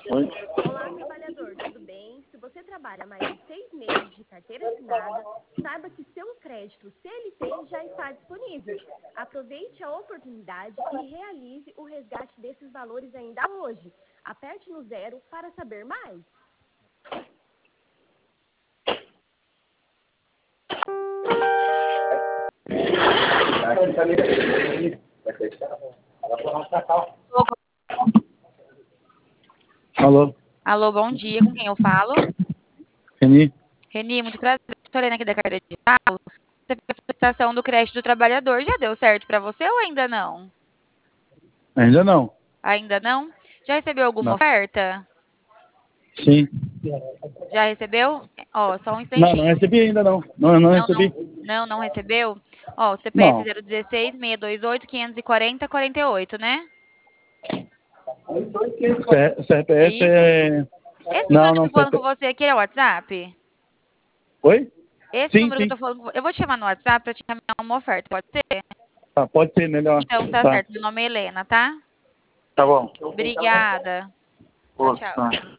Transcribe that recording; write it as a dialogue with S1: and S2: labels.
S1: Oi?
S2: Olá, trabalhador, tudo bem? Se você trabalha mais de 6 meses de carteira assinada, saiba que seu crédito CLT já está disponível. Aproveite a oportunidade e realize o resgate desses valores ainda hoje. Aperte no 0 para saber mais.
S1: Alô?
S3: Alô, bom dia. Com quem eu falo?
S1: Reni?
S3: Reni, muito prazer. Estou lendo aqui da carteira digital. Você fez a solicitação do crédito do trabalhador. Já deu certo para você ou ainda não?
S1: Ainda não.
S3: Ainda não? Já recebeu alguma
S1: Não.
S3: oferta?
S1: Sim.
S3: Já recebeu? Ó, só um
S1: Não, não
S3: instantinho.
S1: recebi ainda não. Não
S3: Não,
S1: recebi.
S3: não recebeu? Ó, o CPF
S1: Não.
S3: 016 628 540 48, né? É
S1: CPF
S3: isso?
S1: é...
S3: Esse número
S1: Não,
S3: que eu
S1: não,
S3: tô falando com
S1: CPF...
S3: você aqui é o WhatsApp?
S1: Oi?
S3: Esse
S1: Sim,
S3: número que eu
S1: sim.
S3: tô falando com você. Eu vou te chamar no WhatsApp pra te encaminhar uma oferta, pode ser?
S1: Tá, pode ser melhor.
S3: Então tá
S1: Tá.
S3: certo. Meu nome é Helena, tá?
S1: Tá bom.
S3: Obrigada. Tchau,
S1: Pô,
S3: tchau.
S1: tá.